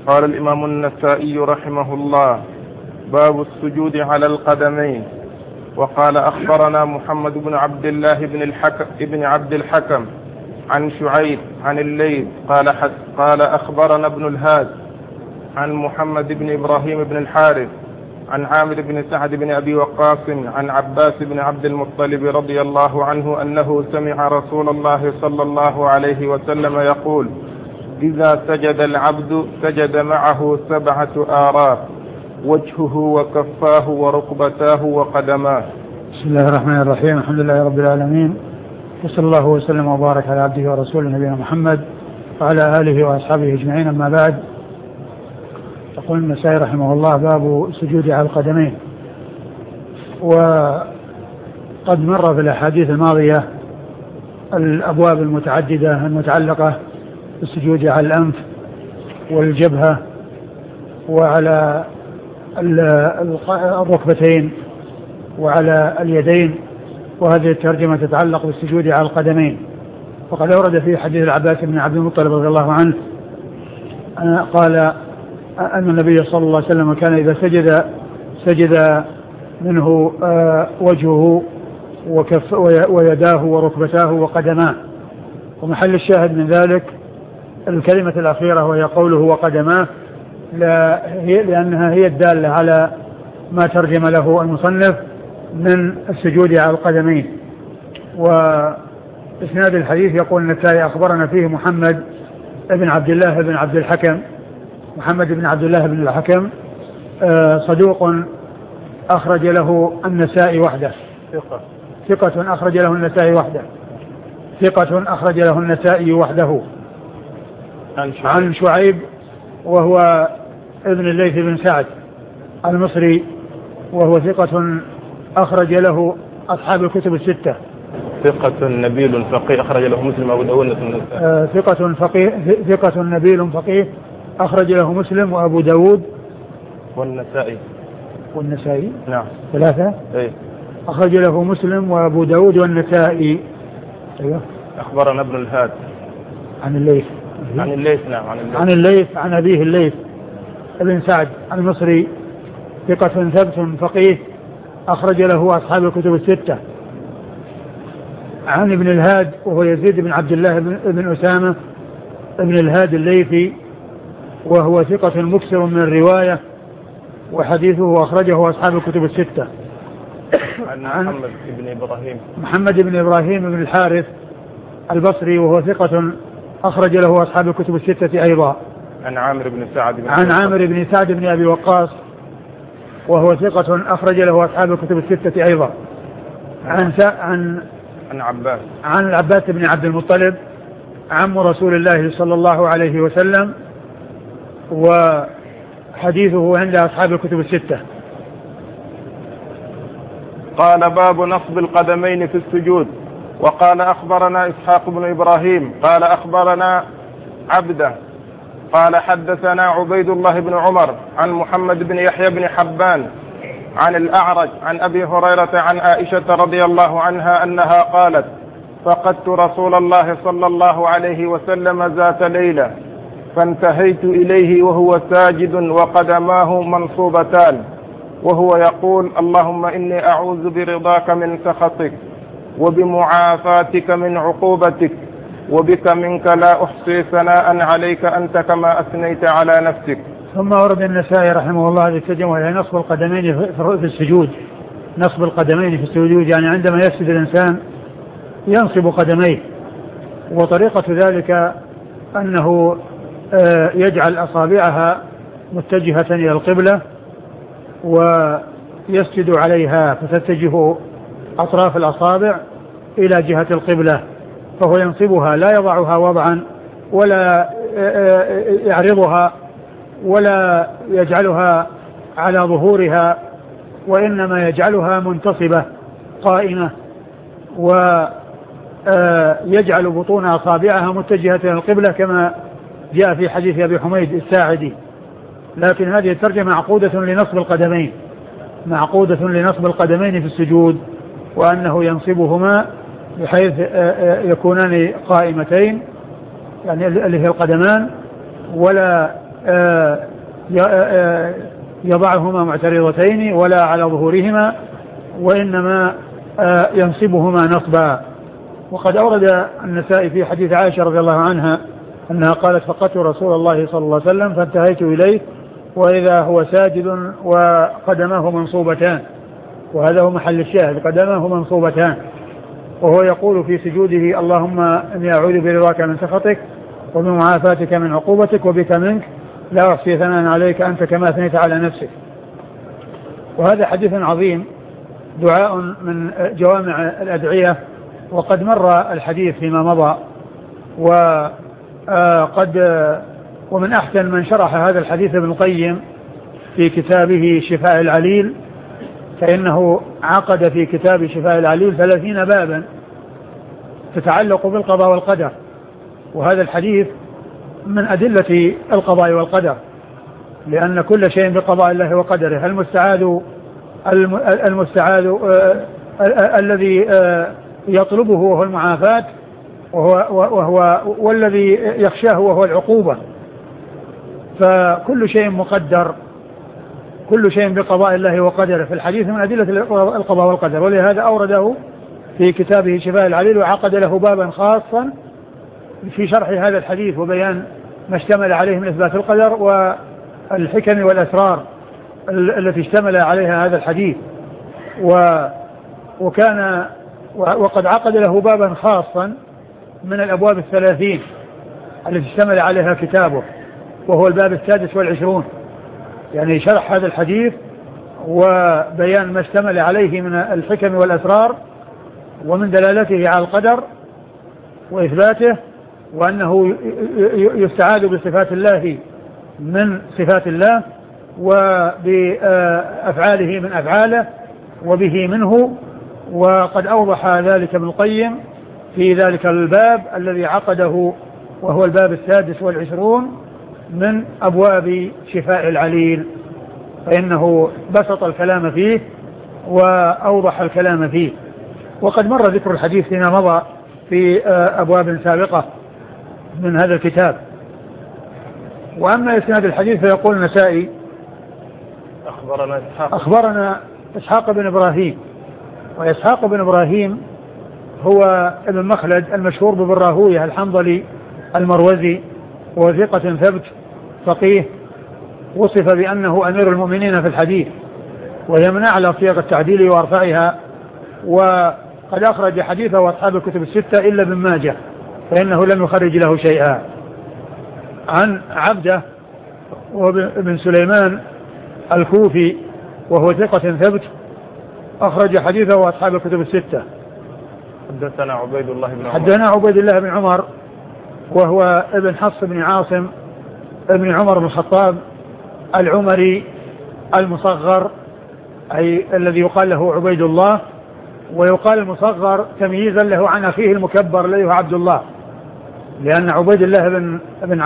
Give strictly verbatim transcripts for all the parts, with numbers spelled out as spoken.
قال الإمام النسائي رحمه الله: باب السجود على القدمين. وقال: أخبرنا محمد بن عبد الله بن الحكم, ابن عبد الحكم عن شعيب عن الليث قال, قال أخبرنا ابن الهاد عن محمد بن إبراهيم بن الحارث عن عامر بن سعد بن أبي وقاص عن عباس بن عبد المطلب رضي الله عنه أنه سمع رسول الله صلى الله عليه وسلم يقول: إذا سجد العبد سجد معه سبعة آراف: وجهه وكفاه وركبتاه وقدماه. بسم الله الرحمن الرحيم. الحمد لله رب العالمين، وصلى الله وسلم وبارك على عبده ورسوله نبينا محمد وعلى آله وأصحابه أجمعين. أما بعد، يقول النسائي رحمه الله: باب السجود على القدمين. وقد مر في الأحاديث الماضية الأبواب المتعددة المتعلقة بالسجود على الأنف والجبهة وعلى الركبتين وعلى اليدين، وهذه الترجمة تتعلق بالسجود على القدمين. وقد أورد في حديث العباس بن عبد المطلب رضي الله عنه قال أن النبي صلى الله عليه وسلم كان إذا سجد سجد منه وجهه وكف ويداه وركبتاه وقدماه. ومحل الشاهد من ذلك الكلمة الأخيرة وهي قوله وقدماه، لأنها هي الدالة على ما ترجم له المصنف من السجود على القدمين. وإسناد الحديث يقول النسائي: أخبرنا فيه محمد بن عبد الله بن عبد الحكم. محمد بن عبد الله بن الحكم صدوق أخرج له النسائي وحده. ثقة ثقة أخرج له النسائي وحده ثقة أخرج له النسائي وحده. عن شعيب, عن شعيب وهو ابن الليث بن سعد المصري، وهو ثقة أخرج له أصحاب الكتب الستة. ثقة نبيل فقيه أخرج له مسلم وأبو داود. آه ثقة فقيه ثقة نبيل فقيه أخرج له مسلم وأبو داود والنسائي. والنسائي نعم ثلاثة. ايه أخرج له مسلم وأبو داود والنسائي. أيوه. أخبرنا ابن الهاد عن الليث عن الليث نعم عن الليث عن الليث عن أبيه الليث ابن سعد المصري، ثقة ثبت فقيه أخرج له أصحاب الكتب الستة. عن ابن الهاد وهو يزيد بن عبد الله بن أسامة ابن الهاد الليثي، وهو ثقة مكثر من الرواية، وحديثه أخرجه أصحاب الكتب الستة. عن محمد بن إبراهيم محمد بن إبراهيم بن الحارث البصري، وهو ثقة أخرج له أصحاب الكتب الستة أيضا. عن عامر بن سعد بن عن عامر بن سعد بن أبي وقاص، وهو ثقة أخرج له أصحاب الكتب الستة أيضا. عن عن عن عباس عن العباس بن عبد المطلب عم رسول الله صلى الله عليه وسلم، وحديثه عند أصحاب الكتب الستة. قال: باب نصب القدمين في السجود. وقال: أخبرنا إسحاق بن إبراهيم قال أخبرنا عبده قال حدثنا عبيد الله بن عمر عن محمد بن يحيى بن حبان عن الأعرج عن أبي هريرة عن عائشة رضي الله عنها أنها قالت: فقدت رسول الله صلى الله عليه وسلم ذات ليلة فانتهيت إليه وهو ساجد وقدماه منصوبتان وهو يقول: اللهم إني أعوذ برضاك من سخطك وبمعافاتك من عقوبتك وبك منك لا أحصي ثناء عليك أنت كما أثنيت على نفسك. ثم ورد النسائي رحمه الله هذه الترجمة إلى نصب القدمين في السجود. نصب القدمين في السجود يعني عندما يسجد الإنسان ينصب قدميه، وطريقة ذلك أنه يجعل أصابعها متجهة إلى القبلة ويسجد عليها، فتتجه أطراف الأصابع إلى جهة القبلة، فهو ينصبها لا يضعها وضعا ولا يعرضها ولا يجعلها على ظهورها، وإنما يجعلها منتصبة قائمة، ويجعل بطون أصابعها متجهة إلى القبلة كما جاء في حديث أبي حميد الساعدي. لكن هذه الترجمة معقودة لنصب القدمين معقودة لنصب القدمين في السجود، وأنه ينصبهما بحيث يكونان قائمتين يعني اللي هي القدمان، ولا يضعهما معترضتين ولا على ظهورهما، وإنما ينصبهما نصبا. وقد أورد النسائي في حديث عائشة رضي الله عنها أنها قالت: فقدت رسول الله صلى الله عليه وسلم فانتهيت إليه وإذا هو ساجد وقدماه منصوبتان، وهذا هو محل الشاهد، قدماه منصوبتان، وهو يقول في سجوده: اللهم إني أعوذ برضاك من سخطك ومن معافاتك من عقوبتك وبك منك لا أحصي ثناء عليك أنت كما أثنيت على نفسك. وهذا حديث عظيم، دعاء من جوامع الأدعية، وقد مر الحديث فيما مضى. وقد ومن أحسن من شرح هذا الحديث ابن القيم في كتابه شفاء العليل، فإنه عقد في كتاب شفاء العليل ثلاثين بابا تتعلق بالقضاء والقدر، وهذا الحديث من أدلة القضاء والقدر، لأن كل شيء بقضاء الله وقدره. المستعاذ المستعاذ الذي يطلبه وهو المعافاة، وهو, وهو والذي يخشاه وهو العقوبة. فكل شيء مقدر، كل شيء بقضاء الله وقدره في الحديث من أدلة القضاء والقدر، ولهذا أورده في كتابه شفاء العليل وعقد له بابا خاصا في شرح هذا الحديث وبيان ما اشتمل عليه من إثبات القدر والحكم والأسرار التي اشتمل عليها هذا الحديث. وكان وقد عقد له بابا خاصا من الأبواب الثلاثين التي اشتمل عليها كتابه، وهو الباب السادس والعشرون، يعني شرح هذا الحديث وبيان ما اشتمل عليه من الحكم والأسرار ومن دلالته على القدر وإثباته، وأنه يستعاذ بصفات الله من صفات الله وبأفعاله من أفعاله وبه منه. وقد أوضح ذلك ابن القيم في ذلك الباب الذي عقده، وهو الباب السادس والعشرون من أبواب شفاء العليل، فإنه بسط الكلام فيه وأوضح الكلام فيه. وقد مر ذكر الحديث فيما مضى في أبواب سابقة من هذا الكتاب. وأما إسناد الحديث فيقول النسائي: أخبرنا إسحاق أخبرنا إسحاق بن إبراهيم. وإسحاق بن إبراهيم هو ابن مخلد المشهور بابن راهويه الحنظلي المروزي، وثقة ثبت فقيه، وصف بأنه أمير المؤمنين في الحديث، ويمنع على صيغ التعديل وارفعها. وقد أخرج حديثه وأصحاب الكتب الستة إلا ابن ماجه، فإنه لم يخرج له شيئا. عن عبده وابن سليمان الكوفي وهو ثقة ثبت، أخرج حديثه وأصحاب الكتب الستة. حدثنا عبيد الله بن عمر حدثنا عبيد الله بن عمر وهو ابن حفص بن عاصم ابن عمر بن الخطاب العمري المصغر، أي الذي يقال له عبيد الله، ويقال المصغر تمييزا له عن أخيه المكبر الذي هو عبد الله، لأن عبيد الله بن بن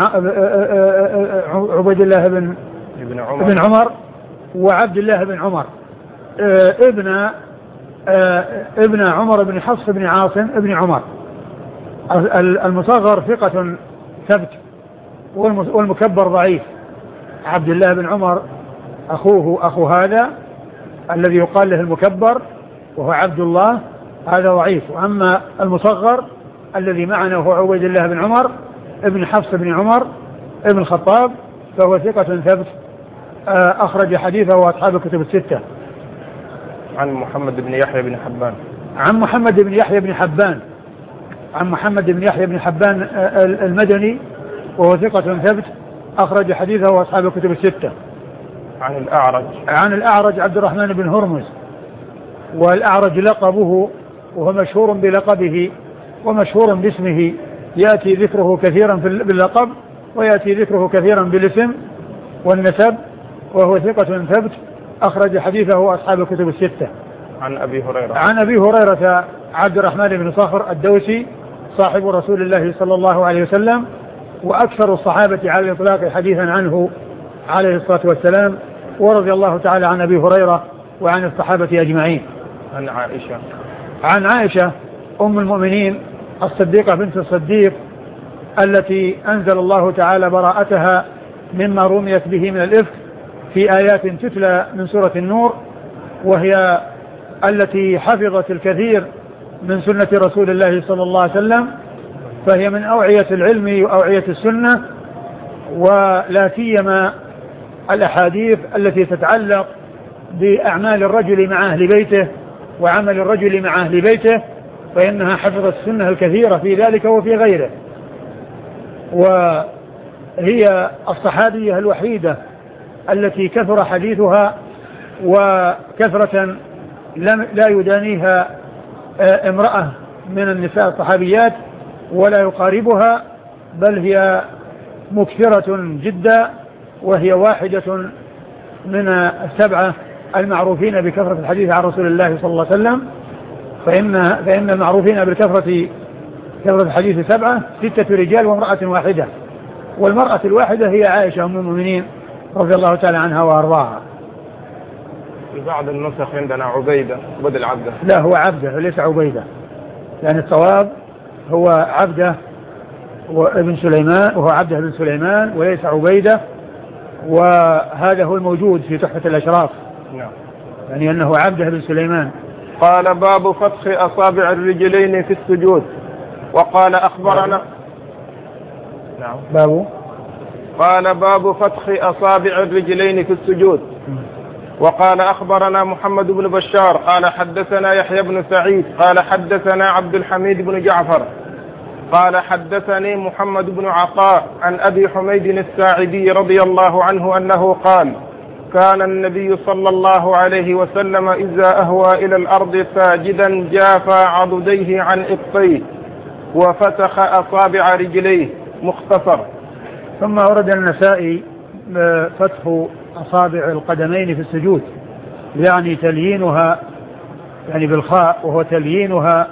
عبيد الله بن ابن عمر, ابن عمر وعبد الله بن عمر ابن ابن عمر بن حفص بن عاصم ابن عمر. المصغر ثقة ثبت والمكبر ضعيف. عبد الله بن عمر أخوه أخو هذا الذي يقال له المكبر وهو عبد الله، هذا ضعيف. وأما المصغر الذي معنا هو عبيد الله بن عمر ابن حفص بن عمر ابن الخطاب، فهو ثقة ثبت، أخرج حديثه وأصحاب الكتب الستة. عن محمد بن يحيى بن حبان عن محمد بن يحيى بن حبان عن محمد بن يحيى بن حبان المدني وهو ثقة ثبت، أخرج حديثه وأصحاب الكتب الستة. عن الأعرج عن الأعرج عبد الرحمن بن هرمز، والأعرج لقبه وهو مشهور بلقبه ومشهور باسمه، يأتي ذكره كثيرا باللقب ويأتي ذكره كثيرا بالاسم والنسب، وهو ثقة ثبت، أخرج حديثه أصحاب الكتب الستة. عن أبي هريرة عن أبي هريرة عبد الرحمن بن صخر الدوسي صاحب رسول الله صلى الله عليه وسلم، وأكثر الصحابة على الإطلاق حديثا عنه عليه الصلاة والسلام، ورضي الله تعالى عن أبي هريرة وعن الصحابة أجمعين. عن عائشة عن عائشة أم المؤمنين الصديقة بنت الصديق التي أنزل الله تعالى براءتها مما رميت به من الإفك في آيات تتلى من سورة النور، وهي التي حفظت الكثير من سنة رسول الله صلى الله عليه وسلم، فهي من أوعية العلم وأوعية السنة، ولا سيما الأحاديث التي تتعلق بأعمال الرجل مع أهل بيته وعمل الرجل مع أهل بيته، فإنها حفظت السنة الكثيرة في ذلك وفي غيره. وهي الصحابية الوحيدة التي كثر حديثها وكثرة لا يدانيها امرأة من النساء الصحابيات ولا يقاربها، بل هي مكثرة جدا، وهي واحدة من السبعة المعروفين بكثرة الحديث عن رسول الله صلى الله عليه وسلم. فإن, فإن المعروفين بكثرة كثرة الحديث سبعة، ستة رجال وامرأة واحدة، والمرأة الواحدة هي عائشة أم المؤمنين رضي الله تعالى عنها وأرضاها. في بعض النسخ عندنا عبيدة بدل عبده. لا، هو عبده وليس عبيدة، لأن الصواب هو عبده وابن سليمان، وهو عبده بن سليمان وليس عبيدة، وهذا هو الموجود في تحفة الأشراف. نعم. يعني أنه عبده بن سليمان. قال باب فتح أصابع الرجلين في السجود. وقال أخبرنا نعم باب قال باب فتح أصابع الرجلين في السجود. وقال أخبرنا محمد بن بشار قال حدثنا يحيى بن سعيد قال حدثنا عبد الحميد بن جعفر قال حدثني محمد بن عطاء عن أبي حميد الساعدي رضي الله عنه أنه قال كان النبي صلى الله عليه وسلم إذا أهوى إلى الأرض ساجدا جافى عضديه عن إبطيه وفتح أصابع رجليه. مختصر. ثم أورد النسائي فتح أصابع القدمين في السجود، يعني تليينها، يعني بالخاء، وهو تليينها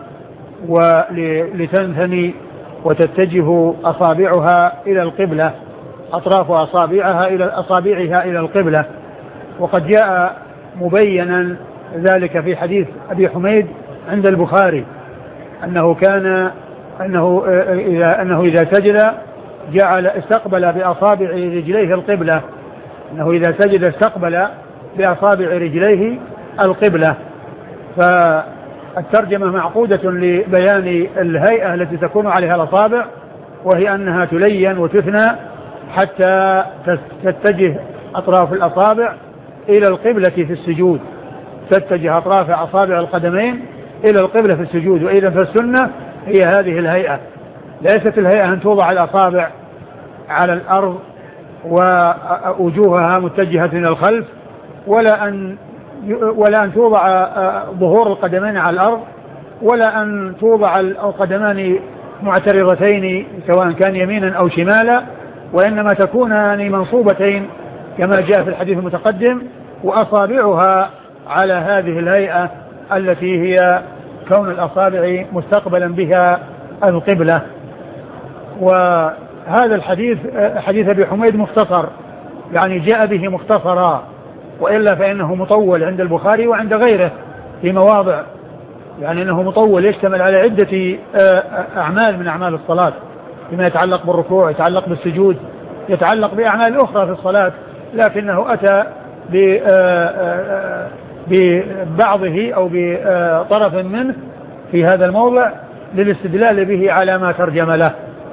ولتنثني وتتجه أصابعها إلى القبلة، أطراف أصابعها إلى أصابعها إلى القبلة. وقد جاء مبينا ذلك في حديث أبي حميد عند البخاري أنه كان أنه إذا أنه إذا سجد جعل استقبل بأصابع رجليه القبلة، أنه إذا سجد استقبل بأصابع رجليه القبلة. فالترجمة معقودة لبيان الهيئة التي تكون عليها الأصابع، وهي أنها تلين وتثنى حتى تتجه أطراف الأصابع إلى القبلة في السجود، تتجه أطراف أصابع القدمين إلى القبلة في السجود. وإذا فالسنة هي هذه الهيئة، ليست الهيئة أن توضع الأصابع على الأرض ووجوهها متجهة إلى الخلف، ولا أن ولا أن توضع ظهور القدمين على الأرض، ولا أن توضع القدمان معترضتين سواء كان يمينا أو شمالا، وإنما تكونان منصوبتين كما جاء في الحديث المتقدم، وأصابعها على هذه الهيئة التي هي كون الأصابع مستقبلا بها القبلة. وهذا الحديث حديث أبي حميد مختصر، يعني جاء به مختصرا، وإلا فإنه مطول عند البخاري وعند غيره في مواضع، يعني أنه مطول يشتمل على عدة أعمال من أعمال الصلاة، فيما يتعلق بالركوع، يتعلق بالسجود، يتعلق بأعمال أخرى في الصلاة، لكنه أتى ببعضه أو بطرف منه في هذا الموضع للاستدلال به على ما ترجم له.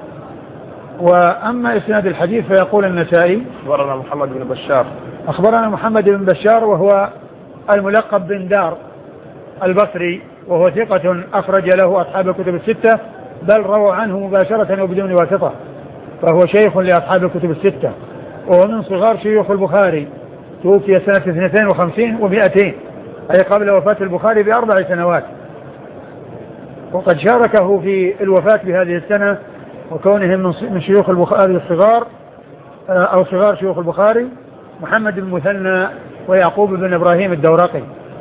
وأما إسناد الحديث فيقول النسائي أخبرنا محمد بن بشار أخبرنا محمد بن بشار وهو الملقب بن دار البصري، وهو ثقة أخرج له أصحاب الكتب الستة، بل رووا عنه مباشرة وبدون واسطة، فهو شيخ لأصحاب الكتب الستة، وهو من صغار شيوخ البخاري، توفي سنة اثنتين وخمسين ومئتين، أي قبل وفاة البخاري بأربع سنوات. وقد شاركه في الوفاة بهذه السنة وكونهم من شيوخ البخاري الصغار أو صغار شيوخ البخاري محمد بن مثنى ويعقوب بن إبراهيم الدورقي.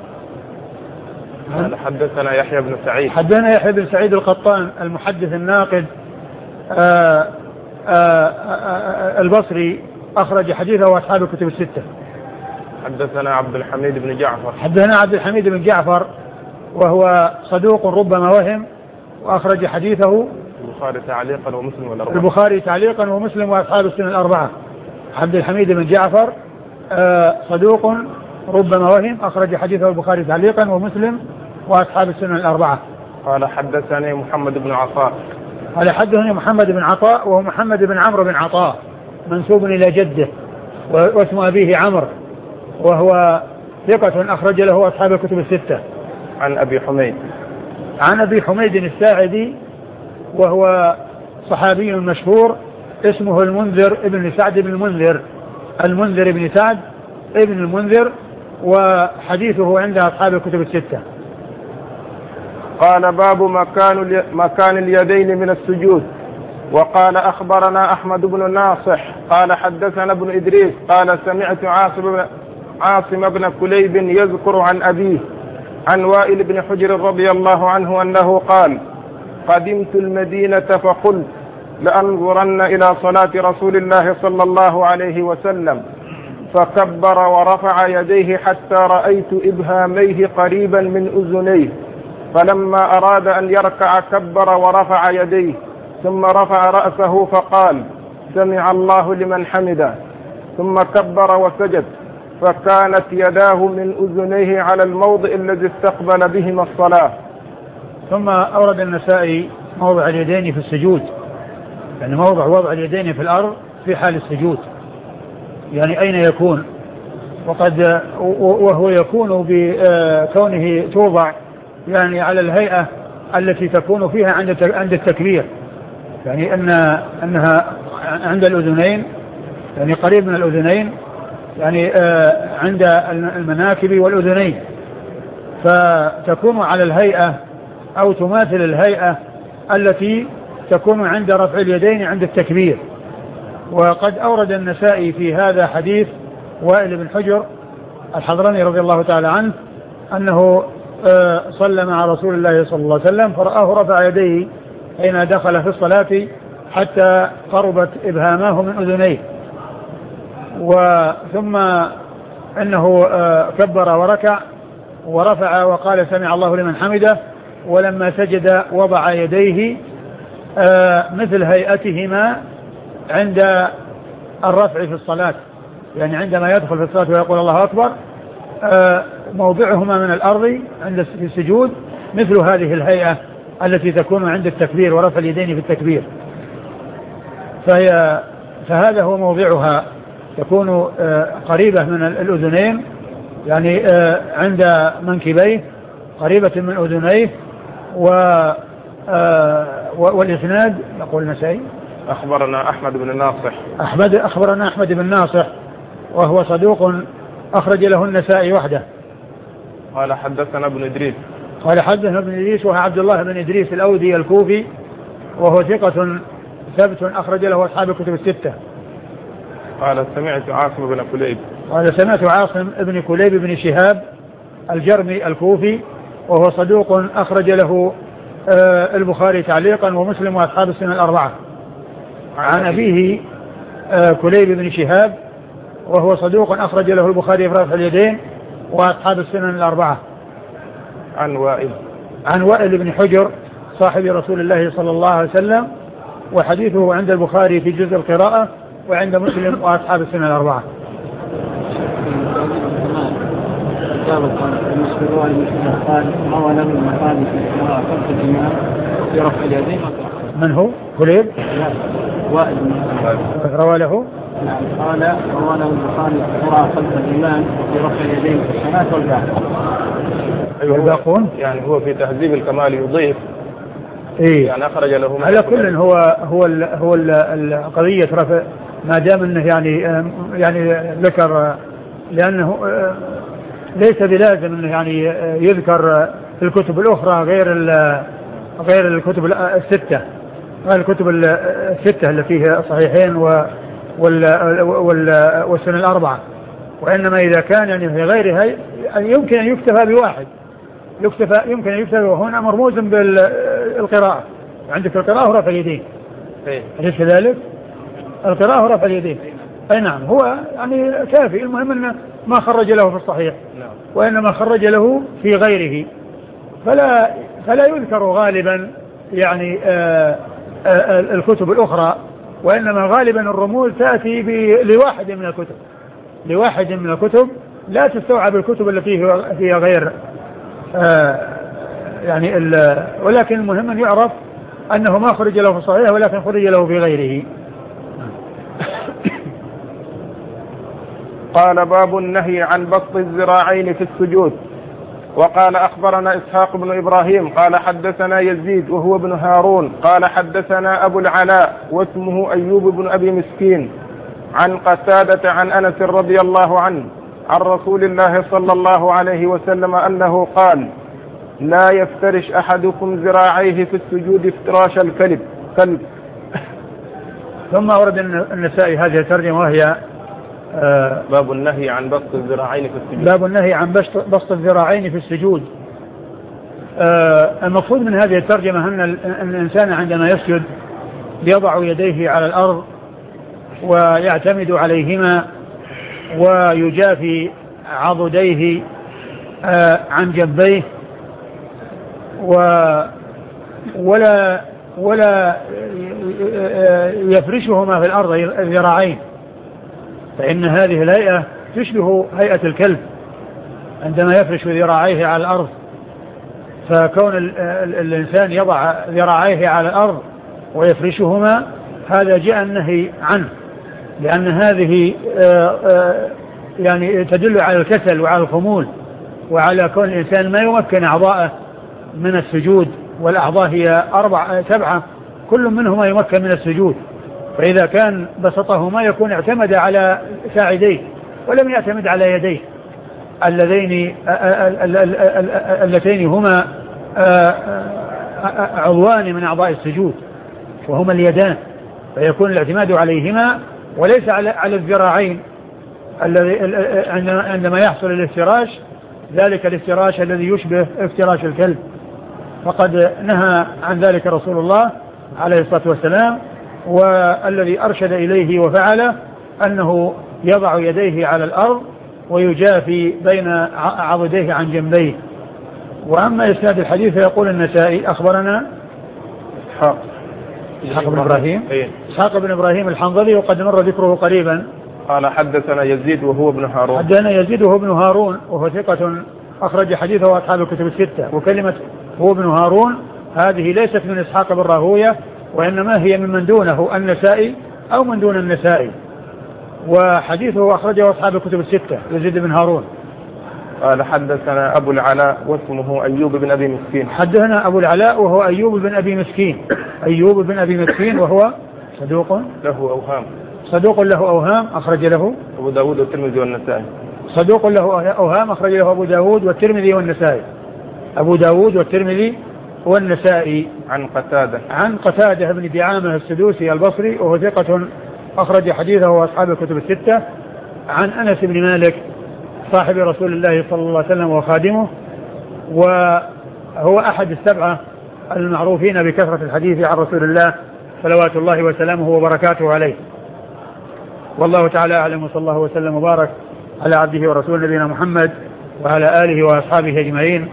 حدثنا يحيى بن سعيد حدثنا يحيى بن سعيد القطان المحدث الناقد آآ آآ البصري، أخرج حديثه وأصحاب الكتب الستة. حدثنا عبد الحميد بن جعفر حدثنا عبد الحميد بن جعفر وهو صدوق ربما وهم، وأخرج حديثه البخاري تعليقا ومسلم والأربعة البخاري تعليقا ومسلم وأصحاب السنن الأربعة. عبد الحميد بن جعفر آه صدوق ربما وهم، أخرج حديثه البخاري تعليقا ومسلم وأصحاب السنن الأربعة. قال حدثني محمد بن عطاء. قال حدثني محمد بن عطاء وهو محمد بن عمرو بن عطاء منسوب إلى جده واسم أبيه عمرو، وهو ثقة أخرج له أصحاب الكتب الستة. عن أبي حميد. عن أبي حميد الساعدي وهو صحابي مشهور اسمه المنذر ابن سعد بن المنذر، المنذر ابن سعد ابن المنذر، وحديثه عند أصحاب الكتب الستة. قال باب مكان مكان اليدين من السجود. وقال أخبرنا أحمد بن ناصح قال حدثنا ابن إدريس قال سمعت عاصم عاصم بن كليب يذكر عن أبيه عن وائل بن حجر رضي الله عنه أنه قال قدمت المدينة فقلت لأنظرن إلى صلاة رسول الله صلى الله عليه وسلم، فكبر ورفع يديه حتى رأيت إبهاميه قريبا من أذنيه، فلما أراد أن يركع كبر ورفع يديه، ثم رفع رأسه فقال سمع الله لمن حمده، ثم كبر وسجد، فكانت يداه من أذنيه على الموضع الذي استقبل بهما الصلاة. ثم أورد النسائي موضع اليدين في السجود، يعني موضع وضع اليدين في الأرض في حال السجود، يعني أين يكون، وقد وهو يكون بكونه توضع يعني على الهيئة التي تكون فيها عند عند التكبير، يعني أن أنها عند الأذنين، يعني قريب من الأذنين، يعني عند المناكب والأذنين، فتكون على الهيئة أو تماثل الهيئة التي تكون عند رفع اليدين عند التكبير. وقد أورد النسائي في هذا حديث وائل بن حجر الحضرمي رضي الله تعالى عنه أنه صلى مع رسول الله صلى الله عليه وسلم فرآه رفع يديه حين دخل في الصلاة حتى قربت إبهاماه من أذنيه، وثم أنه كبر وركع ورفع وقال سمع الله لمن حمده، ولما سجد وضع يديه مثل هيئتهما عند الرفع في الصلاة، يعني عندما يدخل في الصلاة ويقول الله أكبر موضعهما من الأرض عند السجود مثل هذه الهيئة التي تكون عند التكبير ورفع اليدين في التكبير، فهي فهذا هو موضعها، تكون قريبة من الأذنين، يعني عند منكبيه قريبة من أذنيه. و والإسناد نقول النسائي أخبرنا أحمد بن ناصح أحمد أخبرنا أحمد بن ناصح وهو صدوق أخرج له النسائي وحده. قال حدثنا ابن إدريس قال حدثنا ابن إدريس وهو عبد الله بن إدريس الأودي الكوفي وهو ثقة ثبت أخرج له أصحاب الكتب الستة. قال سمعت عاصم بن كليب قال سمعت عاصم بن كليب بن شهاب الجرمي الكوفي وهو صدوق أخرج له آه البخاري تعليقا ومسلم وأصحاب السنن الأربعة. عن أبيه آه كليب بن شهاب وهو صدوق أخرج له البخاري في رفع اليدين وأصحاب السنن الأربعة. عن وائل عن وائل بن حجر صاحب رسول الله صلى الله عليه وسلم، وحديثه عند البخاري في جزء القراءة وعند مسلم وأصحاب السنن الأربعة. من هو كليب؟ وائل روى له نعم قال روى له البخاري قراءة خلف الإمام في رفع اليدين في الصلاة والباقون. أيوة الباقون يعني هو في تهذيب الكمال يضيف إيه؟ يعني أخرج له على كل هو هو ال هو القضية رفع ما دام أنه يعني يعني ذكر، لأنه ليس بلازم أنه يعني يذكر الكتب الأخرى غير غير الكتب الستة غير الكتب الستة التي فيها صحيحين و والسنن الأربعة، وإنما إذا كان يعني في غيرها يمكن أن يكتفى بواحد، يكتفى يمكن أن يكتفى وهنا مرموز بالقراءة. عندك القراءة رفع اليدين أليس كذلك؟ القراءة رفع اليدين أي نعم، هو يعني كافي، المهم أنه ما خرج له في الصحيح وإنما خرج له في غيره، فلا فلا يذكر غالبا يعني آآ آآ الكتب الأخرى وإنما غالبا الرموز تأتي لواحد من الكتب لواحد من الكتب لا تستوعب الكتب التي فيها غير آه يعني ولكن المهم أن يعرف أنه ما خرج له في الصحيح ولكن خرج له في غيره. قال باب النهي عن بسط الذراعين في السجود. وقال أخبرنا إسحاق بن إبراهيم قال حدثنا يزيد وهو ابن هارون قال حدثنا أبو العلاء واسمه أيوب بن أبي مسكين عن قتادة عن أنس رضي الله عنه عن رسول الله صلى الله عليه وسلم أنه قال لا يفترش أحدكم ذراعيه في السجود افتراش الكلب كلب. ثم أورد النسائي هذه الترجمة وهي آه باب النهي عن بسط الذراعين في السجود. باب النهي عن بسط الذراعين في السجود. آه المقصود من هذه الترجمة أن الإنسان عندما يسجد يضع يديه على الأرض ويعتمد عليهما ويجافي عضديه آه عن جنبيه ولا ولا يفرشهما في الأرض الذراعين، فإن هذه الهيئة تشبه هيئة الكلب عندما يفرش ذراعيه على الأرض. فكون الإنسان يضع ذراعيه على الأرض ويفرشهما هذا جاء النهي عنه، لأن هذه يعني تدل على الكسل وعلى الخمول وعلى كون الإنسان ما يمكن أعضاءه من السجود، والأعضاء هي أربع سبعة كل منهما يمكن من السجود، فإذا كان بسطهما يكون اعتمد على ساعديه ولم يعتمد على يديه اللذين اللتين هما عضوان من أعضاء السجود وهما اليدان، فيكون الاعتماد عليهما وليس على على الذراعين الذي عندما يحصل الافتراش، ذلك الافتراش الذي يشبه افتراش الكلب، فقد نهى عن ذلك رسول الله عليه الصلاة والسلام. والذي أرشد إليه وفعله أنه يضع يديه على الأرض ويجافي بين عضديه عن جنبيه. وأما إسناد الحديث يقول النسائي أخبرنا إسحاق إسحاق بن إبراهيم إسحاق بن إبراهيم الحنظلي وقد مر ذكره قريبا. قال حدثنا يزيد وهو ابن هارون حدثنا يزيد وهو ابن هارون وهو ثقة أخرج حديثه أصحاب الكتب الستة. وكلمة هو ابن هارون هذه ليست من إسحاق بن راهوية وإنما هي من دونه النسائي أو من دون النسائي، وحديثه أخرجه أصحاب الكتب الستة يزيد بن هارون. قال حدثنا أبو العلاء واسمه أيوب بن أبي مسكين. حدثنا أبو العلاء وهو أيوب بن أبي مسكين أيوب بن أبي مسكين وهو صدوق له أوهام صدوق له أوهام أخرج له أبو داود والترمذي والنسائي. صدوق له أوهام أخرج له أبو داود والترمذي والنسائي أبو داود والترمذي والنسائي. عن قتادة عن قتادة بن دعامة السدوسي البصري وهو ثقة أخرج حديثه وأصحاب الكتب الستة. عن أنس بن مالك صاحب رسول الله صلى الله عليه وسلم وخادمه، وهو أحد السبعة المعروفين بكثرة الحديث عن رسول الله صلوات الله وسلامه وبركاته عليه. والله تعالى أعلم، وصلى الله وسلم وبارك على عبده ورسول نبينا محمد وعلى آله وأصحابه أجمعين.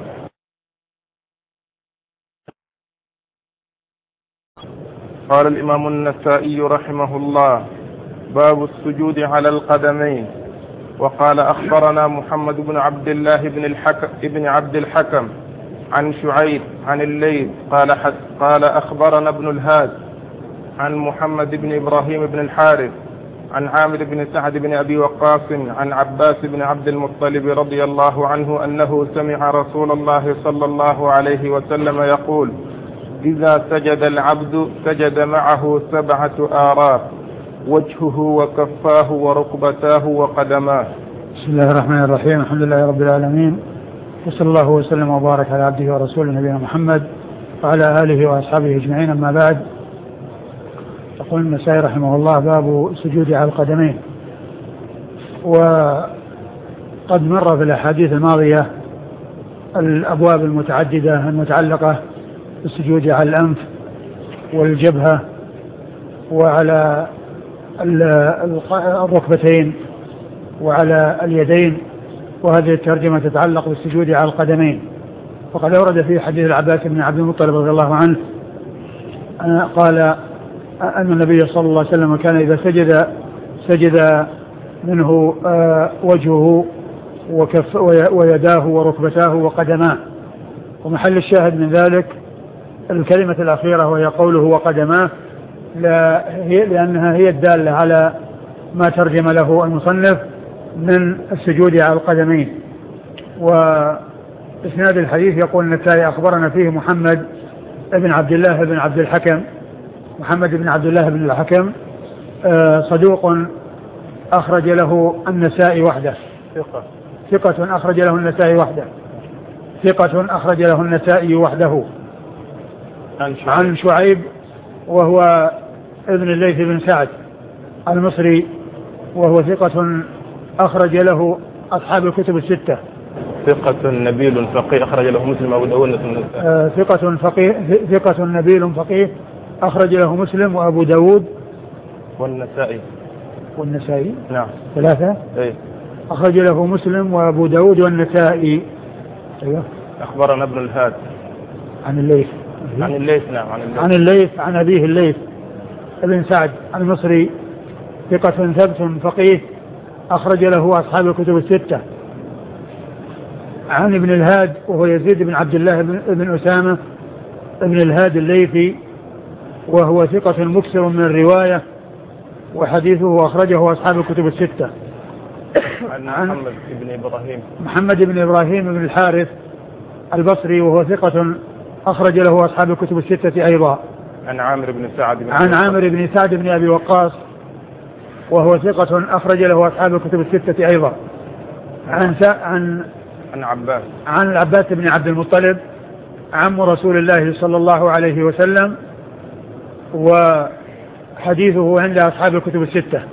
قال الإمام النسائي رحمه الله باب السجود على القدمين. وقال أخبرنا محمد بن عبد الله بن الحكم ابن عبد الحكم عن شعيب عن الليث قال قال أخبرنا ابن الهاد عن محمد بن إبراهيم بن الحارث عن عامر بن سعد بن أبي وقاص عن عباس بن عبد المطلب رضي الله عنه أنه سمع رسول الله صلى الله عليه وسلم يقول إذا سجد العبد سجد معه سبعة آراف وجهه وكفاه وركبتاه وقدماه. بسم الله الرحمن الرحيم، الحمد لله رب العالمين، وصلى الله وسلم وبارك على عبده ورسوله نبينا محمد وعلى آله وأصحابه أجمعين. أما بعد، يقول النسائي رحمه الله باب السجود على القدمين. وقد مر في الأحاديث الماضية الأبواب المتعددة المتعلقة بالسجود على الأنف والجبهة وعلى الركبتين وعلى اليدين، وهذه الترجمة تتعلق بالسجود على القدمين. وقد أورد في حديث العباس بن عبد المطلب رضي الله عنه قال أن النبي صلى الله عليه وسلم كان إذا سجد سجد منه وجهه وكف ويداه وركبتاه وقدماه. ومحل الشاهد من ذلك الكلمة الأخيرة وهي قوله وقدماه، لا هي لأنها هي الدالة على ما ترجم له المصنف من السجود على القدمين. وإسناد الحديث يقول النسائي أخبرنا فيه محمد بن عبد الله بن عبد الحكم محمد بن عبد الله بن الحكم صدوق أخرج له النسائي وحده ثقة ثقة أخرج له النسائي وحده ثقة أخرج له النسائي وحده عن شعيب, عن شعيب وهو ابن الليث بن سعد المصري، وهو ثقة أخرج له أصحاب الكتب الستة. ثقة نبيل فقيه أخرج له مسلم وأبو داود آه ثقة فقيه ثقة نبيل فقيه أخرج له مسلم وأبو داود والنسائي والنسائي نعم ثلاثة ايه أخرج له مسلم وأبو داود والنسائي. أيوه. أخبرنا ابن الهاد عن الليث عن الليث نعم عن الليث عن الليث عن أبيه الليث ابن سعد المصري ثقة ثبت فقيه أخرج له أصحاب الكتب الستة. عن ابن الهاد وهو يزيد بن عبد الله بن أسامة ابن الهاد الليثي، وهو ثقة مكثر من الرواية وحديثه أخرجه أصحاب الكتب الستة. عن محمد بن إبراهيم محمد بن إبراهيم بن الحارث البصري، وهو ثقة أخرج له أصحاب الكتب الستة أيضا. عن عامر بن سعد بن عن عامر بن سعد بن أبي وقاص، وهو ثقة أخرج له أصحاب الكتب الستة أيضا. عن عن عن عباس عن العباس بن عبد المطلب عم رسول الله صلى الله عليه وسلم، وحديثه عند أصحاب الكتب الستة.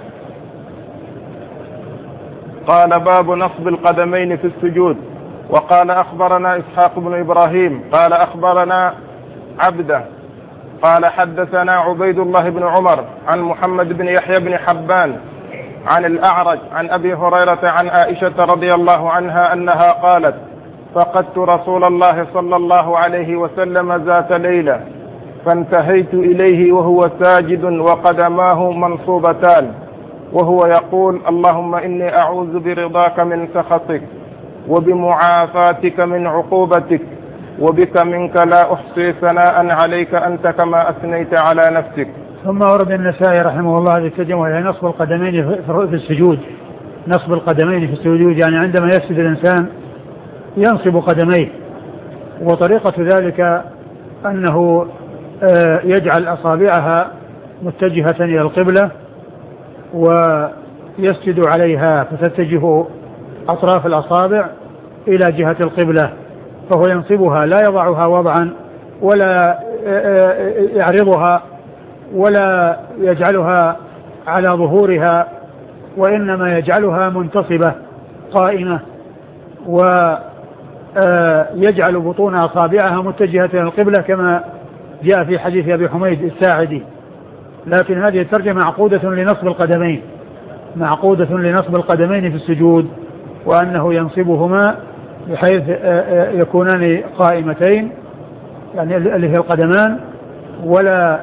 قال باب نصب القدمين في السجود. وقال أخبرنا إسحاق بن إبراهيم قال أخبرنا عبده قال حدثنا عبيد الله بن عمر عن محمد بن يحيى بن حبان عن الأعرج عن أبي هريرة عن عائشة رضي الله عنها أنها قالت فقدت رسول الله صلى الله عليه وسلم ذات ليلة فانتهيت إليه وهو ساجد وقدماه منصوبتان وهو يقول اللهم إني أعوذ برضاك من سخطك وبمعافاتك من عقوبتك وبك منك لا أحصي ثناء عليك أنت كما أثنيت على نفسك. ثم ورد النسائي رحمه الله هذه الترجمة وهي نصب القدمين في السجود. نصب القدمين في السجود يعني عندما يسجد الإنسان ينصب قدميه، وطريقة ذلك أنه يجعل أصابعها متجهة إلى القبلة ويسجد عليها فتتجه أطراف الأصابع إلى جهة القبلة، فهو ينصبها لا يضعها وضعا ولا يعرضها ولا يجعلها على ظهورها، وإنما يجعلها منتصبة قائمة، ويجعل بطون أصابعها متجهة إلى القبلة كما جاء في حديث أبي حميد الساعدي. لكن هذه الترجمة معقودة لنصب القدمين معقودة لنصب القدمين في السجود، وأنه ينصبهما بحيث يكونان قائمتين يعني اللي هي القدمان، ولا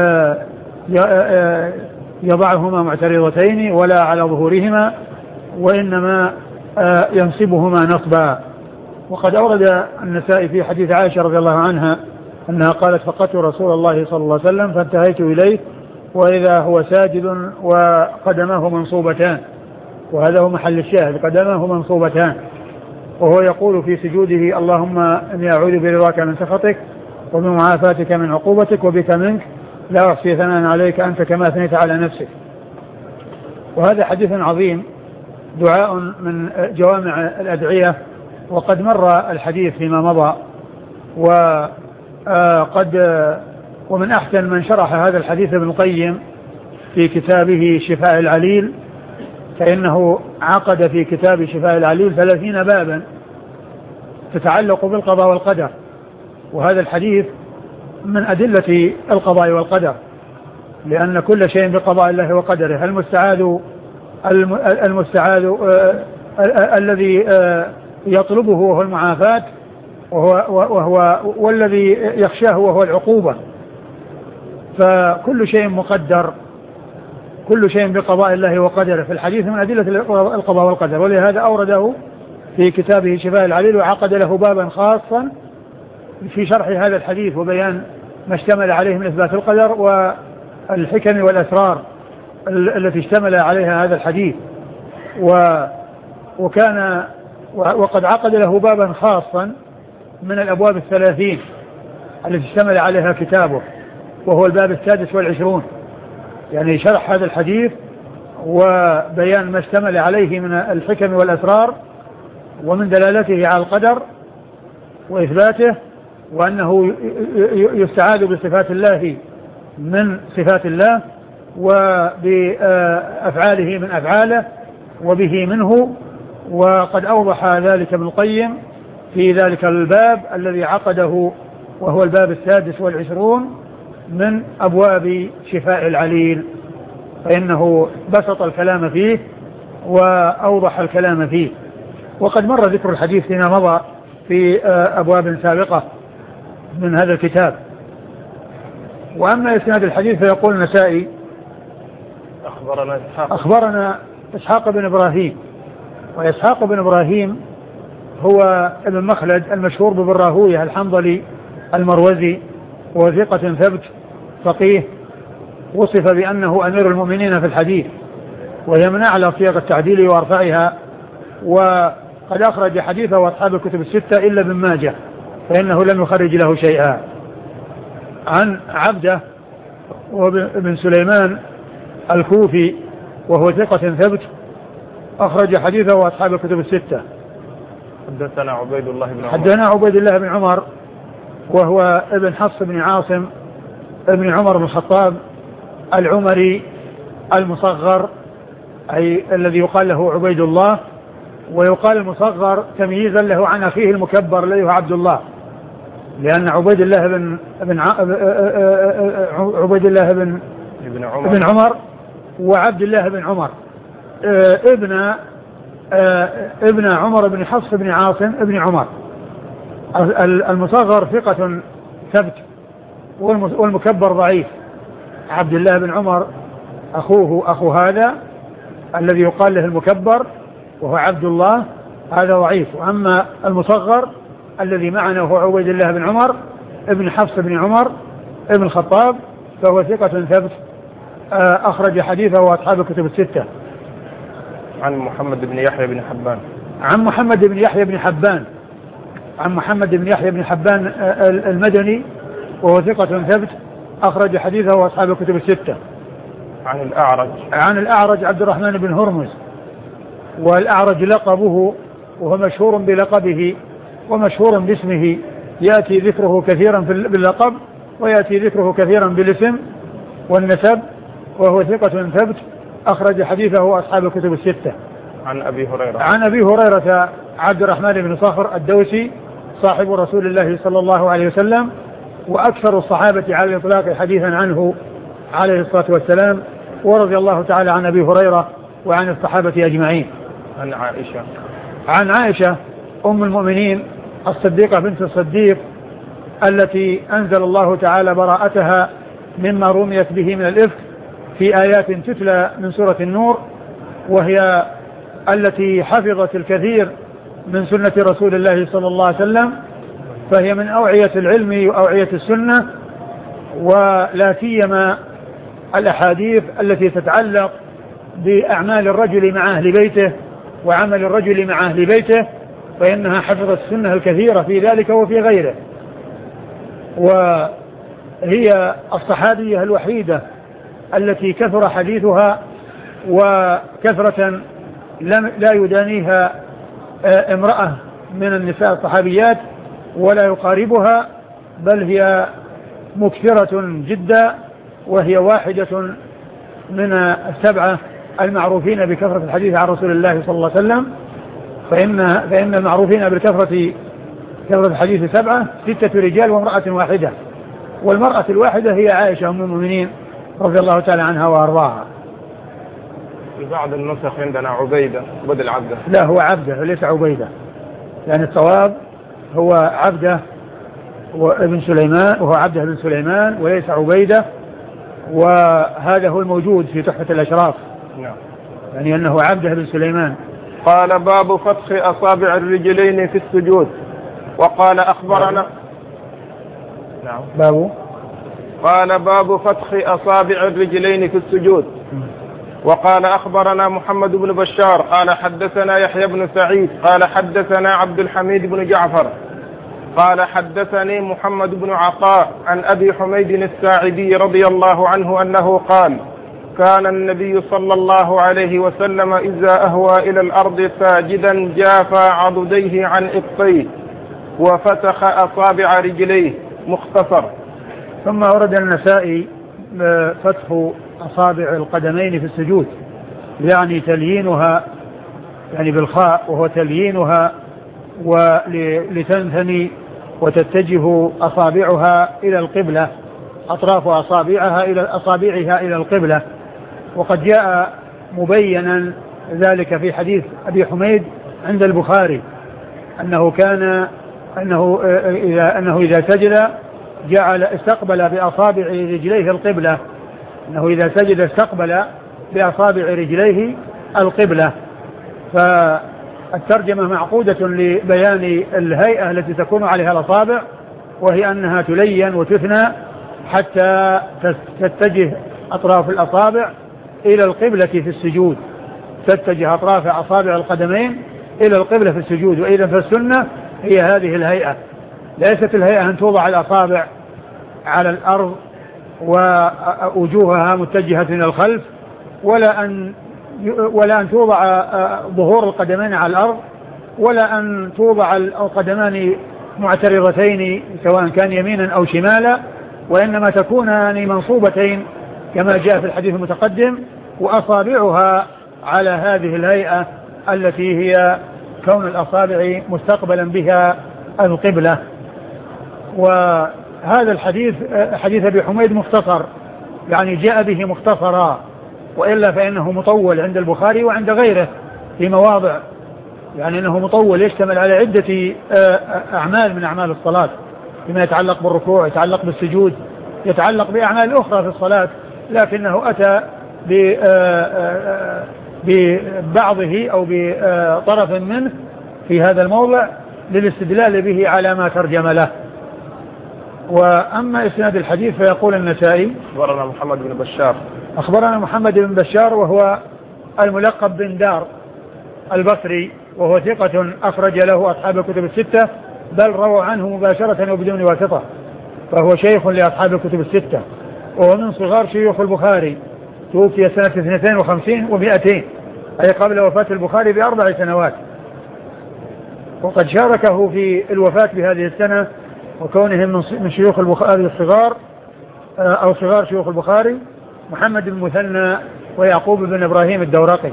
يضعهما معترضتين ولا على ظهورهما، وإنما ينصبهما نصبا. وقد أورد النسائي في حديث عائشة رضي الله عنها أنها قالت فقدت رسول الله صلى الله عليه وسلم فانتهيت إليه وإذا هو ساجد وقدماه منصوبتان، وهذا هو محل الشاهد، قدماه منصوبتان، وهو يقول في سجوده اللهم إني أعوذ برضاك من سخطك وبمعافاتك من عقوبتك وبك منك لا أحصي ثناء عليك أنت كما أثنيت على نفسك. وهذا حديث عظيم، دعاء من جوامع الأدعية، وقد مر الحديث فيما مضى، وقد ومن أحسن من شرح هذا الحديث ابن القيم في كتابه شفاء العليل، فإنه عقد في كتاب شفاء العليل ثلاثين بابا تتعلق بالقضاء والقدر، وهذا الحديث من أدلة القضاء والقدر، لأن كل شيء بقضاء الله وقدره. المستعاذ المستعاذ الذي يطلبه وهو المعافاة، وهو, وهو والذي يخشاه وهو العقوبة، فكل شيء مقدر، كل شيء بقضاء الله وقدره في الحديث من أدلة القضاء والقدر، ولهذا أورده في كتابه شفاء العليل وعقد له بابا خاصا في شرح هذا الحديث وبيان ما اشتمل عليه من إثبات القدر والحكم والأسرار التي اشتمل عليها هذا الحديث. و وكان وقد عقد له بابا خاصا من الأبواب الثلاثين التي اشتمل عليها كتابه، وهو الباب السادس والعشرون، يعني شرح هذا الحديث وبيان ما اشتمل عليه من الحكم والأسرار ومن دلالته على القدر وإثباته، وأنه يستعاذ بصفات الله من صفات الله وبأفعاله من أفعاله وبه منه. وقد أوضح ذلك ابن القيم في ذلك الباب الذي عقده، وهو الباب السادس والعشرون من أبواب شفاء العليل، فإنه بسط الكلام فيه وأوضح الكلام فيه. وقد مر ذكر الحديث فيما مضى في أبواب سابقة من هذا الكتاب. وأما إسناد الحديث فيقول النسائي أخبرنا إسحاق أخبرنا إسحاق بن إبراهيم، وإسحاق بن إبراهيم هو ابن مخلد المشهور بابن راهويه الحنظلي المروزي، وثقة ثبت فقيه، وصف بأنه أمير المؤمنين في الحديث، وهي من أعلى صيغ التعديل وأرفعها، وقد أخرج حديثه وأصحاب الكتب الستة إلا ابن ماجه فإنه لم يخرج له شيئا. عن عبده وابن سليمان الكوفي وهو ثقة ثبت، أخرج حديثه وأصحاب الكتب الستة. حدثنا عبيد الله بن عمر حدثنا عبيد الله بن عمر وهو ابن حفص بن عاصم ابن عمر بن الخطاب العمري المصغر، أي الذي يقال له عبيد الله، ويقال المصغر تمييزا له عن أخيه المكبر الذي هو عبد الله، لأن عبيد الله بن بن عبيد الله بن ابن عمر, ابن عمر وعبد الله بن عمر ابن ابن عمر بن حفص بن عاصم ابن عمر. المصغر ثقة ثبت والمكبر ضعيف. عبد الله بن عمر أخوه أخو هذا الذي يقال له المكبر وهو عبد الله، هذا ضعيف. وأما المصغر الذي معنا هو عبيد الله بن عمر ابن حفص بن عمر ابن الخطاب، فهو ثقة ثبت، أخرج حديثه وأصحاب الكتب الستة. عن محمد بن يحيى بن حبان عن محمد بن يحيى بن حبان عن محمد بن يحيى بن حبان المدني وهو ثقة ثبت، أخرج حديثه وأصحاب الكتب الستة. عن الأعرج عن الأعرج عبد الرحمن بن هرمز، والأعرج لقبه وهو مشهور بلقبه ومشهور باسمه، يأتي ذكره كثيرا باللقب ويأتي ذكره كثيرا بالاسم والنسب، وهو ثقة ثبت، أخرج حديثه وأصحاب الكتب الستة. عن أبي هريرة عن أبي هريرة عبد الرحمن بن صخر الدوسي صاحب رسول الله صلى الله عليه وسلم، وأكثر الصحابة على الإطلاق حديثا عنه عليه الصلاة والسلام، ورضي الله تعالى عن أبي هريرة وعن الصحابة أجمعين. عن عائشة عن عائشة أم المؤمنين الصديقة بنت الصديق التي أنزل الله تعالى براءتها مما رميت به من الإفك في آيات تتلى من سورة النور، وهي التي حفظت الكثير من سنة رسول الله صلى الله عليه وسلم، فهي من أوعية العلم وأوعية السنة، ولا سيما الأحاديث التي تتعلق بأعمال الرجل مع أهل بيته وعمل الرجل مع أهل بيته، فإنها حفظت السنة الكثيرة في ذلك وفي غيره. وهي الصحابية الوحيدة التي كثر حديثها وكثرة لا يدانيها امرأة من النساء الصحابيات ولا يقاربها، بل هي مكثرة جدا، وهي واحدة من السبعة المعروفين بكثرة الحديث عن رسول الله صلى الله عليه وسلم. فإن, فإن المعروفين بكثرة كثرة الحديث سبعة، ستة رجال وامرأة واحدة، والمرأة الواحدة هي عائشة أم المؤمنين رضي الله تعالى عنها وأرضاها. في بعض النسخ عندنا عبيدة بدل عبده. لا، هو عبده وليس عبيدة، يعني الصواب هو عبده وابن سليمان، وهو عبده بن سليمان وليس عبيدة، وهذا هو الموجود في تحفة الأشراف. نعم. يعني أنه عبده بن سليمان. قال باب فتح أصابع الرجلين في السجود. وقال أخبرنا نعم باب قال باب فتح أصابع الرجلين في السجود. وقال أخبرنا محمد بن بشار قال حدثنا يحيى بن سعيد قال حدثنا عبد الحميد بن جعفر قال حدثني محمد بن عطاء عن أبي حميد الساعدي رضي الله عنه أنه قال كان النبي صلى الله عليه وسلم إذا أهوى إلى الأرض ساجدا جافى عضديه عن إبطيه وفتح أصابع رجليه. مختصر. ثم ورد النسائي فتح أصابع القدمين في السجود، يعني تليينها، يعني بالخاء، وهو تليينها ولتنثني وتتجه أصابعها إلى القبلة، أطراف أصابعها إلى أصابعها إلى القبلة. وقد جاء مبينا ذلك في حديث أبي حميد عند البخاري أنه كان أنه إذا أنه إذا سجد جعل استقبل بأصابع رجليه القبلة، أنه إذا سجد استقبل بأصابع رجليه القبلة. فالترجمة معقودة لبيان الهيئة التي تكون عليها الأصابع، وهي أنها تلين وتثنى حتى تتجه أطراف الأصابع إلى القبلة في السجود، تتجه أطراف أصابع القدمين إلى القبلة في السجود. وإذا فالسنة هي هذه الهيئة، ليست الهيئة أن توضع الأصابع على الأرض ووجوهها متجهة إلى الخلف، ولا أن ولا أن توضع ظهور القدمين على الأرض، ولا أن توضع القدمان معترضتين سواء كان يمينا أو شمالا، وإنما تكونان منصوبتين كما جاء في الحديث المتقدم، وأصابعها على هذه الهيئة التي هي كون الأصابع مستقبلا بها القبلة. وهذا الحديث حديث أبي حميد مختصر، يعني جاء به مختصرا، وإلا فإنه مطول عند البخاري وعند غيره في مواضع، يعني أنه مطول يشتمل على عدة أعمال من أعمال الصلاة، فيما يتعلق بالركوع، يتعلق بالسجود، يتعلق بأعمال أخرى في الصلاة، لكنه أتى ببعضه أو بطرف منه في هذا الموضع للاستدلال به على ما ترجم له. وأما إسناد الحديث فيقول النسائي أخبرنا محمد بن بشار أخبرنا محمد بن بشار وهو الملقب بن دار البصري، وهو ثقة أخرج له أصحاب الكتب الستة، بل روى عنه مباشرة وبدون واسطة، فهو شيخ لأصحاب الكتب الستة، وهو من صغار شيوخ البخاري، توفي سنة اثنتين وخمسين ومئتين، أي قبل وفاة البخاري بأربع سنوات. وقد شاركه في الوفاة بهذه السنة، وكونه من شيوخ البخاري الصغار أو صغار شيوخ البخاري محمد بن مثنى ويعقوب بن إبراهيم الدورقي.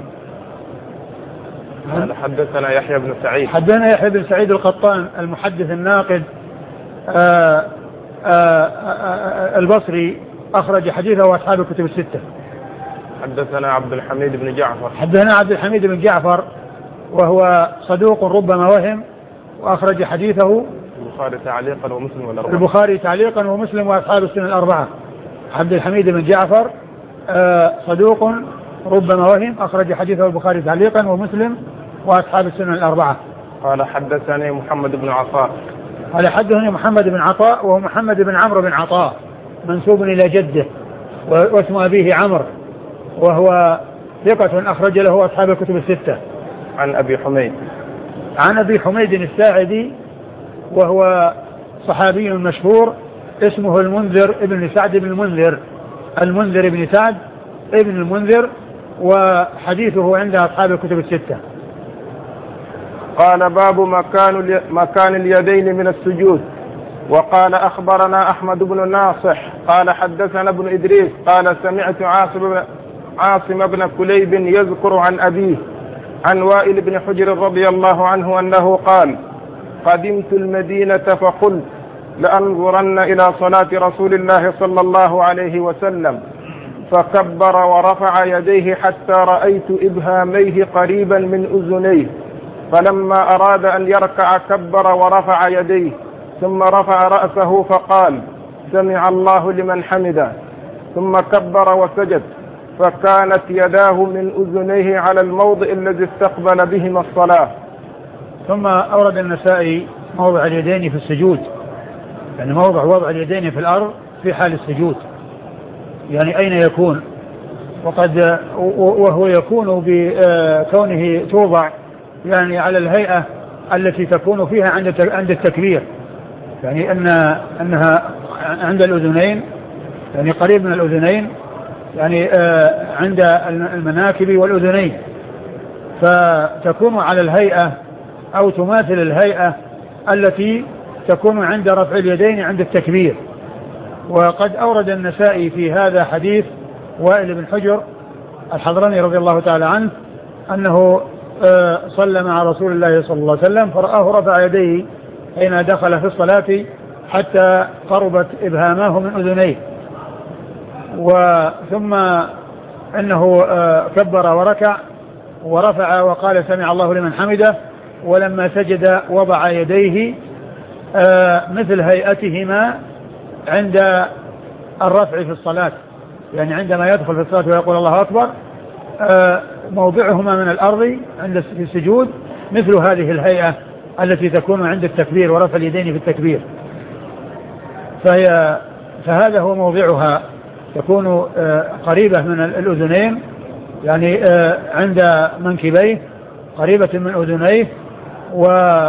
حدثنا يحيى بن سعيد حدثنا يحيى بن سعيد القطان المحدث الناقد آآ آآ البصري، أخرج حديثه وأصحاب الكتب الستة. حدثنا عبد الحميد بن جعفر حدثنا عبد الحميد بن جعفر وهو صدوق ربما وهم، وأخرج حديثه البخاري تعليقا ومسلم والأربعة البخاري تعليقا ومسلم وأصحاب السنن الأربعة. عبد الحميد بن جعفر صدوق ربما وهم، أخرج حديثه البخاري تعليقا ومسلم وأصحاب السنن الأربعة. قال حدثني محمد بن عطاء قال حدثني محمد بن عطاء وهو محمد بن عمرو بن عطاء منسوب إلى جده، واسم أبيه عمرو، وهو ثقة أخرج له أصحاب الكتب الستة. عن أبي حميد عن أبي حميد الساعدي، وهو صحابي مشهور اسمه المنذر ابن سعد بن المنذر المنذر ابن سعد ابن المنذر، وحديثه عند أصحاب الكتب الستة. قال باب مكان مكان اليدين من السجود. وقال أخبرنا أحمد بن ناصح قال حدثنا ابن إدريس قال سمعت عاصم عاصم بن كليب يذكر عن أبيه عن وائل بن حجر رضي الله عنه أنه قال قدمت المدينة فقلت لأنظرن إلى صلاة رسول الله صلى الله عليه وسلم، فكبر ورفع يديه حتى رأيت إبهاميه قريبا من أذنيه، فلما أراد أن يركع كبر ورفع يديه، ثم رفع رأسه فقال سمع الله لمن حمده، ثم كبر وسجد، فكانت يداه من أذنيه على الموضع الذي استقبل بهما الصلاة. ثم أورد النسائي موضع اليدين في السجود، يعني موضع وضع اليدين في الأرض في حال السجود، يعني أين يكون، وقد وهو يكون بكونه توضع يعني على الهيئة التي تكون فيها عند عند التكبير، يعني أن أنها عند الأذنين، يعني قريب من الأذنين، يعني عند المناكب والأذنين، فتكون على الهيئة أو تماثل الهيئة التي تكون عند رفع اليدين عند التكبير. وقد أورد النسائي في هذا حديث وائل بن حجر الحضرمي رضي الله تعالى عنه أنه صلى مع رسول الله صلى الله عليه وسلم فرآه رفع يديه حين دخل في الصلاة حتى قربت إبهاماه من أذنيه، وثم أنه كبر وركع ورفع وقال سمع الله لمن حمده، ولما سجد وضع يديه مثل هيئتهما عند الرفع في الصلاة، يعني عندما يدخل في الصلاة ويقول الله أكبر موضعهما من الأرض عند في السجود مثل هذه الهيئة التي تكون عند التكبير ورفع اليدين في التكبير، فهي فهذا هو موضعها، تكون قريبة من الأذنين، يعني عند منكبيه قريبة من أذنيه. و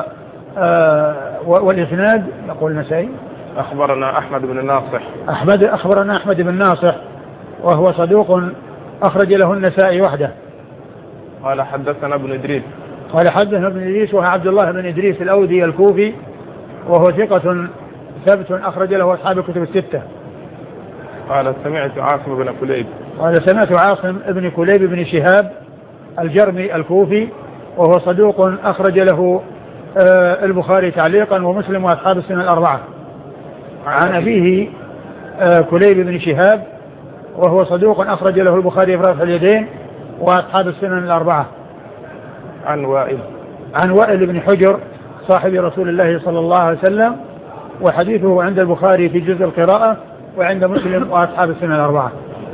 والإسناد يقول النسائي أخبرنا أحمد بن ناصح أحمد أخبرنا أحمد بن ناصح وهو صدوق أخرج له النسائي وحده. قال حدثنا ابن إدريس قال حدثنا ابن إدريس وهو عبد الله بن إدريس الأودي الكوفي وهو ثقة ثبت أخرج له أصحاب الكتب الستة. قال سمعت عاصم بن كليب قال سمعت عاصم بن كليب بن شهاب الجرمي الكوفي وهو صدوق أخرج له آه البخاري تعليقا ومسلم وأصحاب السنة الأربعة. عن أبيه آه كليب بن شهاب وهو صدوق أخرج له البخاري في رفع اليدين وأصحاب السنن الأربعة. عن وائل عن وائل بن حجر صاحب رسول الله صلى الله عليه وسلم، وحديثه عند البخاري في جزء القراءة وعند مسلم وأصحاب السنن الأربعة.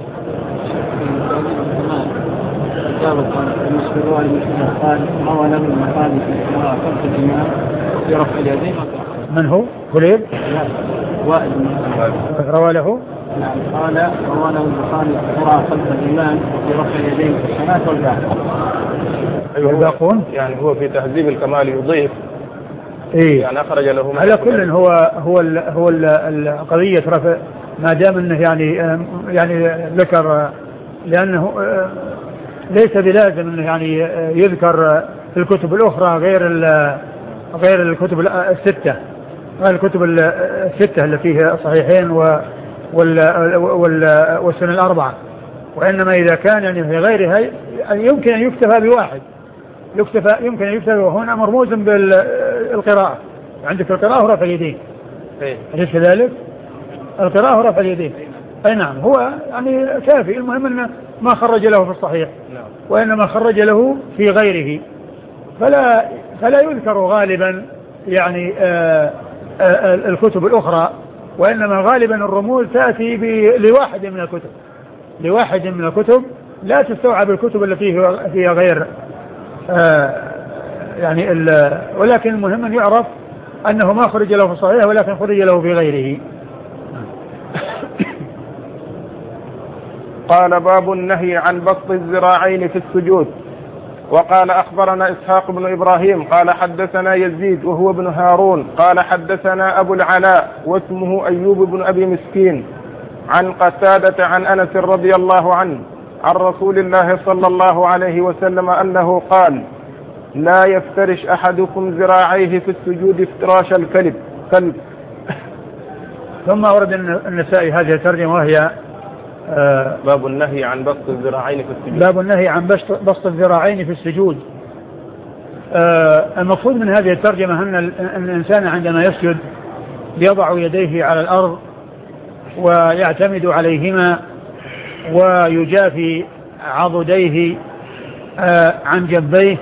من هو كليب؟ وائل روى له نعم قال روى له البخاري قراءة خلف الإمام في رفع اليدين في الصلاة والباقون. أيوة الباقون يعني هو في تهذيب الكمال يضيف إيه؟ يعني أخرج له على كل هو هو ال هو القضية رفع ما دام أنه يعني يعني ذكر، لأنه ليس بلازم أنه يعني يذكر في الكتب الأخرى غير غير الكتب الستة غير الكتب الستة اللي فيها صحيحين و والسنن الأربعة، وإنما إذا كان يعني في غيرها يمكن أن يكتفى بواحد، يكتفى يمكن أن يكتفى، وهنا مرموز بالقراءة، عندك القراءة رفع اليدين أليس كذلك؟ القراءة رفع اليدين أي نعم، هو يعني كافي، المهم أنه ما خرج له في الصحيح وإنما خرج له في غيره، فلا فلا يذكر غالبا يعني آآ آآ الكتب الأخرى، وإنما غالبا الرموز تأتي لواحد من الكتب لواحد من الكتب لا تستوعب الكتب التي فيها غير يعني ولكن المهم أن يعرف أنه ما خرج له في الصحيح ولكن خرج له في غيره. قال باب النهي عن بسط الذراعين في السجود. وقال أخبرنا إسحاق بن إبراهيم قال حدثنا يزيد وهو ابن هارون قال حدثنا أبو العلاء واسمه أيوب بن أبي مسكين عن قتادة عن أنس رضي الله عنه عن رسول الله صلى الله عليه وسلم أنه قال لا يفترش أحدكم ذراعيه في السجود افتراش الكلب كلب. ثم أورد النسائي هذه الترجمة وهي آه باب النهي عن بسط الذراعين في السجود. باب النهي عن بسط الذراعين في السجود. آه المقصود من هذه الترجمة أن الإنسان عندما يسجد يضع يديه على الأرض ويعتمد عليهما ويجافي عضديه آه عن جنبيه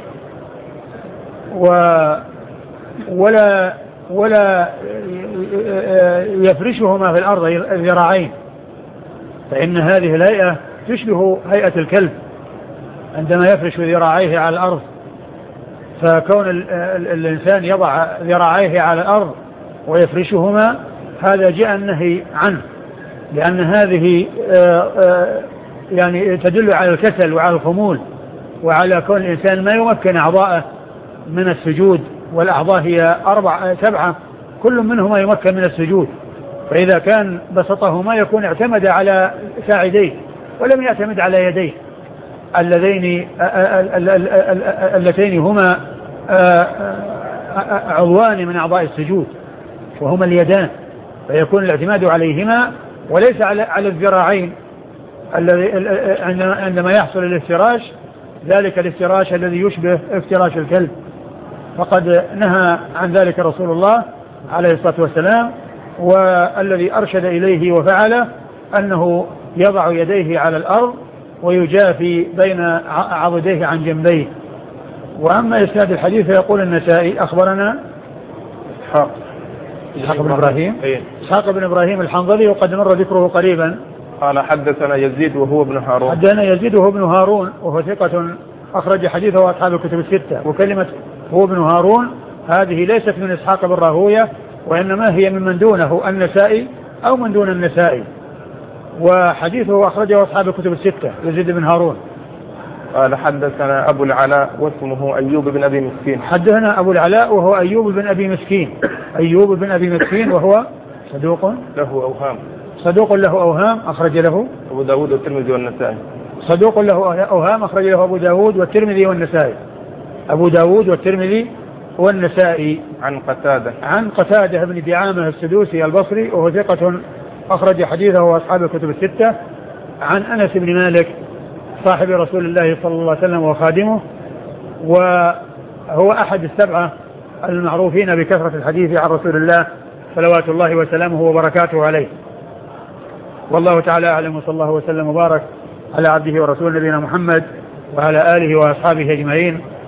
ولا ولا يفرشهما في الأرض الذراعين، فإن هذه الهيئة تشبه هيئة الكلب عندما يفرش ذراعيه على الأرض. فكون ال ال الإنسان يضع ذراعيه على الأرض ويفرشهما هذا جاء النهي عنه، لأن هذه آآ آآ يعني تدل على الكسل وعلى الخمول وعلى كون الإنسان ما يمكن أعضاءه من السجود، والأعضاء هي أربع سبعة كل منهما يمكن من السجود، فإذا كان بسطهما يكون اعتمد على ساعديه ولم يعتمد على يديه اللذين اللتين هما عضوان من أعضاء السجود وهما اليدان، فيكون الاعتماد عليهما وليس على على الذراعين الذي عندما يحصل الافتراش، ذلك الافتراش الذي يشبه افتراش الكلب، فقد نهى عن ذلك رسول الله عليه الصلاة والسلام. والذي أرشد إليه وفعله أنه يضع يديه على الأرض ويجافي بين عضديه عن جنبيه. وأما إسناد الحديث فيقول النسائي أخبرنا إسحاق إسحاق بن إبراهيم إسحاق بن إبراهيم الحنظلي وقد مر ذكره قريبا. قال حدثنا يزيد وهو ابن هارون حدثنا يزيد وهو ابن هارون وهو ثقة أخرج حديثه أصحاب الكتب الستة. وكلمة هو ابن هارون هذه ليست من إسحاق بن راهوية وإنما هي من من دونه النسائي أو من دون النسائي، وحديثه أخرجه أصحاب الكتب الستة يزيد بن هارون. قال حدثنا أبو العلاء واسمه أيوب بن أبي مسكين. حدثنا أبو العلاء وهو أيوب بن أبي مسكين أيوب بن أبي مسكين وهو صدوق له أوهام صدوق له أوهام أخرج له أبو داود والترمذي والنسائي. صدوق له أوهام أخرج له أبو داود والترمذي والنسائي أبو داود والترمذي والنسائي. عن قتادة عن قتادة بن دعامة السدوسي البصري وهو ثقة أخرج حديثه وأصحاب الكتب الستة. عن أنس بن مالك صاحب رسول الله صلى الله عليه وسلم وخادمه، وهو أحد السبعة المعروفين بكثرة الحديث عن رسول الله صلوات الله وسلامه وبركاته عليه. والله تعالى أعلم، وصلى الله وسلم وبارك على عبده ورسول نبينا محمد وعلى آله وأصحابه أجمعين.